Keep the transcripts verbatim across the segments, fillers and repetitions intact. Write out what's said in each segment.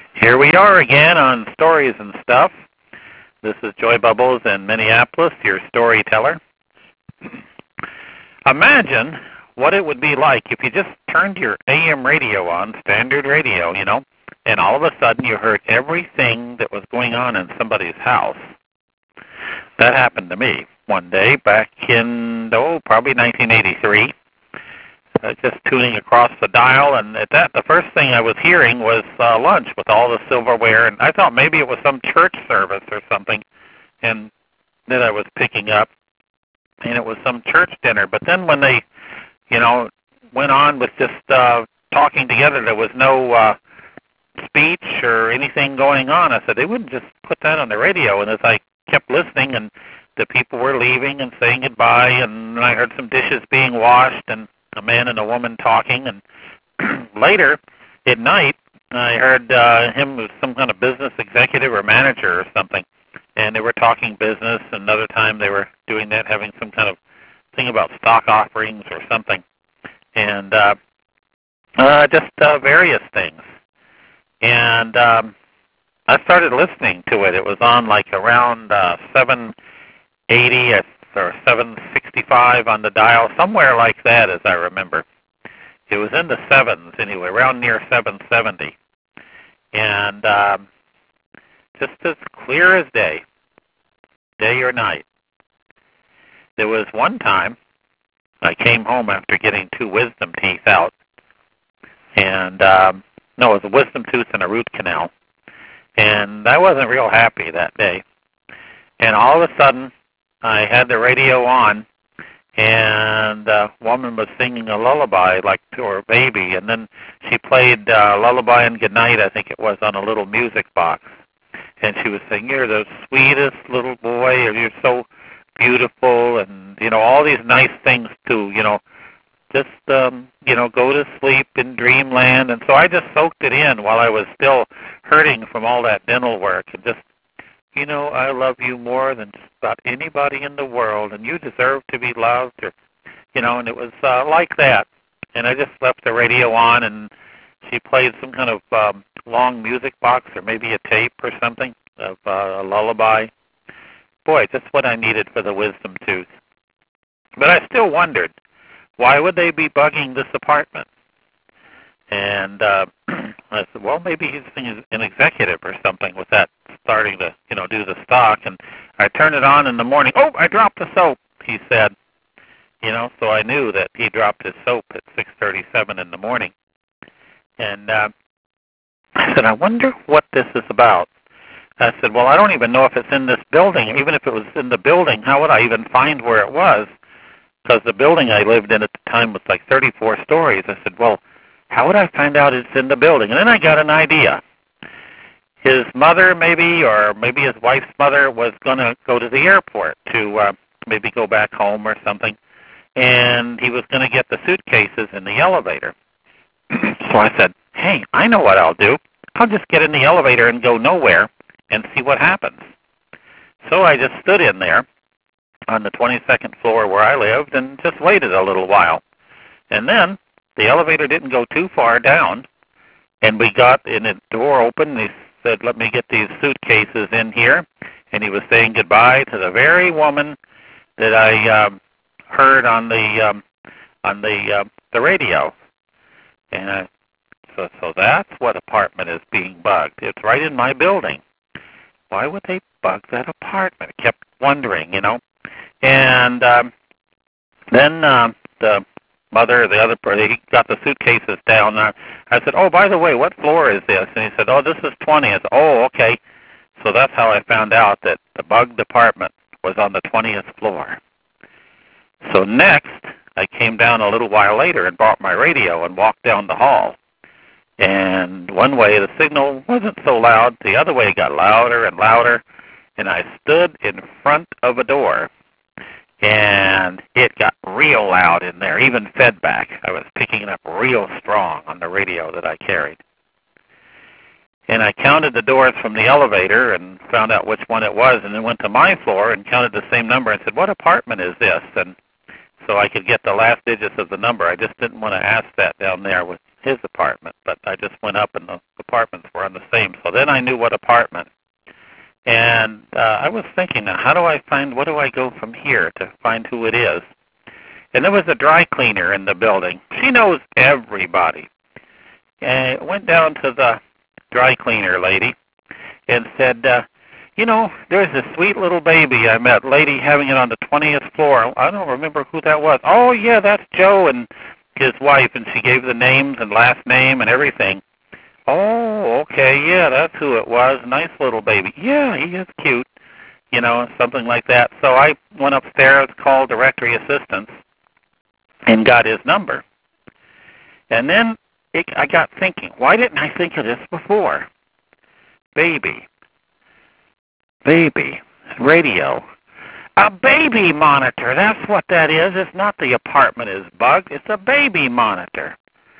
Here we are again on Stories and Stuff. This is Joy Bubbles in Minneapolis, your storyteller. Imagine what it would be like if you just turned your A M radio on, standard radio, you know, and all of a sudden you heard everything that was going on in somebody's house. That happened to me one day back in, oh, probably nineteen eighty-three. Uh, just tuning across the dial, and at that, the first thing I was hearing was uh, lunch with all the silverware, and I thought maybe it was some church service or something, and that I was picking up, and it was some church dinner. But then when they, you know, went on with just uh, talking together, there was no uh, speech or anything going on. I said, they wouldn't just put that on the radio, and as I kept listening, and the people were leaving and saying goodbye, and I heard some dishes being washed, and a man and a woman talking, and later at night I heard uh, him was some kind of business executive or manager or something, and they were talking business. Another time they were doing that, having some kind of thing about stock offerings or something, and uh, uh, just uh, various things. And um, I started listening to it. It was on like around uh, seven eighty or seven sixty-five on the dial, somewhere like that as I remember. It was in the sevens anyway, around near seven seventy. And um, just as clear as day, day or night. There was one time I came home after getting two wisdom teeth out, and um, no, it was a wisdom tooth and a root canal. And I wasn't real happy that day. And all of a sudden, I had the radio on, and a woman was singing a lullaby like to her baby, and then she played uh, Lullaby and Goodnight, I think it was, on a little music box. And she was saying, you're the sweetest little boy, or you're so beautiful, and, you know, all these nice things to, you know, just, um, you know, go to sleep in dreamland. And so I just soaked it in while I was still hurting from all that dental work, and just, you know, I love you more than just about anybody in the world, and you deserve to be loved, or, you know, and it was uh, like that. And I just left the radio on, and she played some kind of um, long music box or maybe a tape or something of uh, a lullaby. Boy, just what I needed for the wisdom tooth. But I still wondered, why would they be bugging this apartment? And uh, I said, well, maybe he's an executive or something with that, starting to, you know, do the stock. And I turned it on in the morning. Oh, I dropped the soap, he said. You know, so I knew that he dropped his soap at six thirty-seven in the morning. And uh, I said, I wonder what this is about. I said, well, I don't even know if it's in this building. Even if it was in the building, how would I even find where it was? Because the building I lived in at the time was like thirty-four stories. I said, well, how would I find out it's in the building? And then I got an idea. His mother maybe, or maybe his wife's mother, was going to go to the airport to uh, maybe go back home or something. And he was going to get the suitcases in the elevator. So I said, hey, I know what I'll do. I'll just get in the elevator and go nowhere and see what happens. So I just stood in there on the twenty-second floor where I lived and just waited a little while. And then the elevator didn't go too far down, and we got in the door open, and he said, let me get these suitcases in here. And he was saying goodbye to the very woman that I um, heard on the um, on the uh, the radio. And I, so, so that's what apartment is being bugged. It's right in my building. Why would they bug that apartment? I kept wondering, you know. And um, then um, the mother, the other person, he got the suitcases down. And I, I said, oh, by the way, what floor is this? And he said, oh, this is twenty. I said, oh, okay. So that's how I found out that the bugged apartment was on the twentieth floor. So next, I came down a little while later and bought my radio and walked down the hall. And one way the signal wasn't so loud. The other way it got louder and louder. And I stood in front of a door. And it got real loud in there, even fed back. I was picking it up real strong on the radio that I carried. And I counted the doors from the elevator and found out which one it was, and then went to my floor and counted the same number and said, what apartment is this? And so I could get the last digits of the number. I just didn't want to ask that down there with his apartment, but I just went up and the apartments were on the same. So then I knew what apartment. And uh, I was thinking, now, how do I find, what do I go from here to find who it is? And there was a dry cleaner in the building. She knows everybody. And I went down to the dry cleaner lady and said, uh, you know, there's a sweet little baby I met, lady having it on the twentieth floor. I don't remember who that was. Oh, yeah, that's Joe and his wife. And she gave the names and last name and everything. Oh, okay, yeah, that's who it was. Nice little baby. Yeah, he is cute, you know, something like that. So I went upstairs, called directory assistance, and got his number. And then it, I got thinking, why didn't I think of this before? Baby. Baby. Radio. A baby monitor. That's what that is. It's not the apartment is bugged. It's a baby monitor.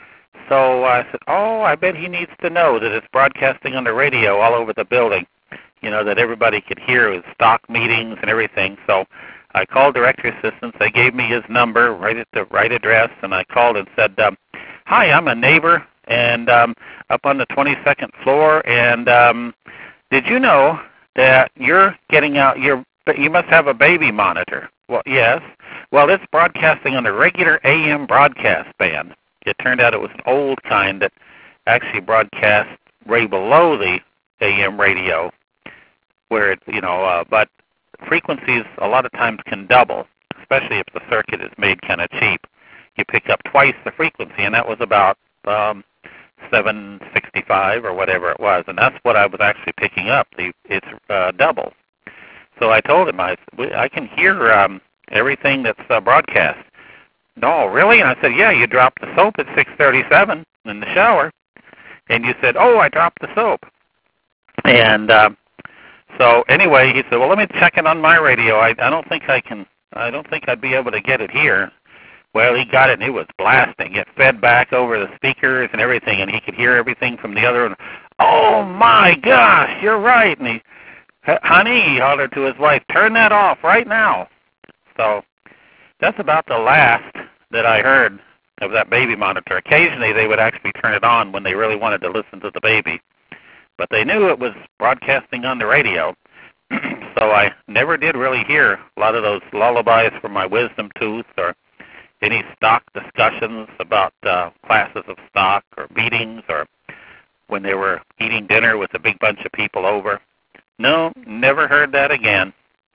So I said, oh, I bet he needs to know that it's broadcasting on the radio all over the building, you know, that everybody could hear his stock meetings and everything. So I called directory assistance. They gave me his number, right at the right address, and I called and said, um, hi, I'm a neighbor and um, up on the twenty-second floor, and um, did you know that you're getting out, you're, you must have a baby monitor? Well, yes. Well, it's broadcasting on the regular A M broadcast band. It turned out it was an old kind that actually broadcast way below the A M radio, where it, you know, uh, but frequencies a lot of times can double, especially if the circuit is made kind of cheap. You pick up twice the frequency, and that was about um, seven sixty-five or whatever it was, and that's what I was actually picking up. The it's uh, double. So I told him I I can hear um, everything that's uh, broadcast. No, really? And I said, yeah, you dropped the soap at six thirty-seven in the shower. And you said, oh, I dropped the soap. And uh, so anyway, he said, well, let me check it on my radio. I, I don't think I can, I don't think I'd be able to get it here. Well, he got it, and it was blasting. It fed back over the speakers and everything, and he could hear everything from the other. Oh, my gosh, you're right. And he, honey, he hollered to his wife, turn that off right now. So that's about the last that I heard of that baby monitor. Occasionally they would actually turn it on when they really wanted to listen to the baby. But they knew it was broadcasting on the radio. So I never did really hear a lot of those lullabies from my wisdom tooth or any stock discussions about uh, classes of stock or meetings or when they were eating dinner with a big bunch of people over. No, never heard that again.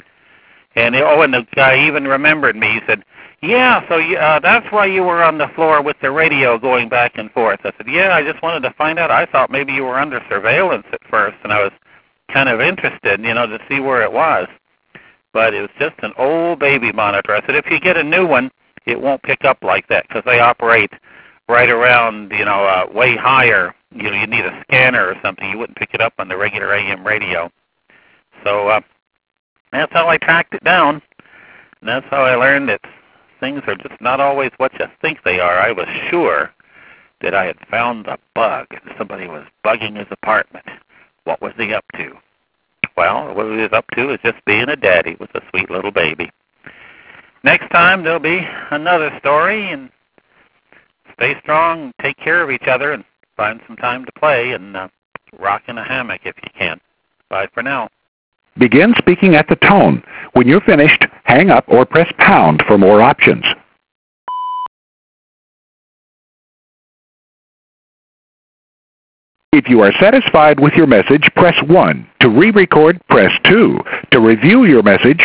And oh, and the guy even remembered me. He said, yeah, so you, uh, that's why you were on the floor with the radio going back and forth. I said, yeah, I just wanted to find out. I thought maybe you were under surveillance at first, and I was kind of interested, you know, to see where it was. But it was just an old baby monitor. I said, if you get a new one, it won't pick up like that because they operate right around, you know, uh, way higher. You know, you need a scanner or something. You wouldn't pick it up on the regular A M radio. So uh, that's how I tracked it down. And that's how I learned that things are just not always what you think they are. I was sure that I had found a bug and somebody was bugging his apartment. What was he up to? Well, what he was up to is just being a daddy with a sweet little baby. Next time there'll be another story, and stay strong, take care of each other, and find some time to play and uh, rock in a hammock if you can. Bye for now. Begin speaking at the tone. When you're finished, hang up or press pound for more options. If you are satisfied with your message, press one. To re-record, press two. To review your message,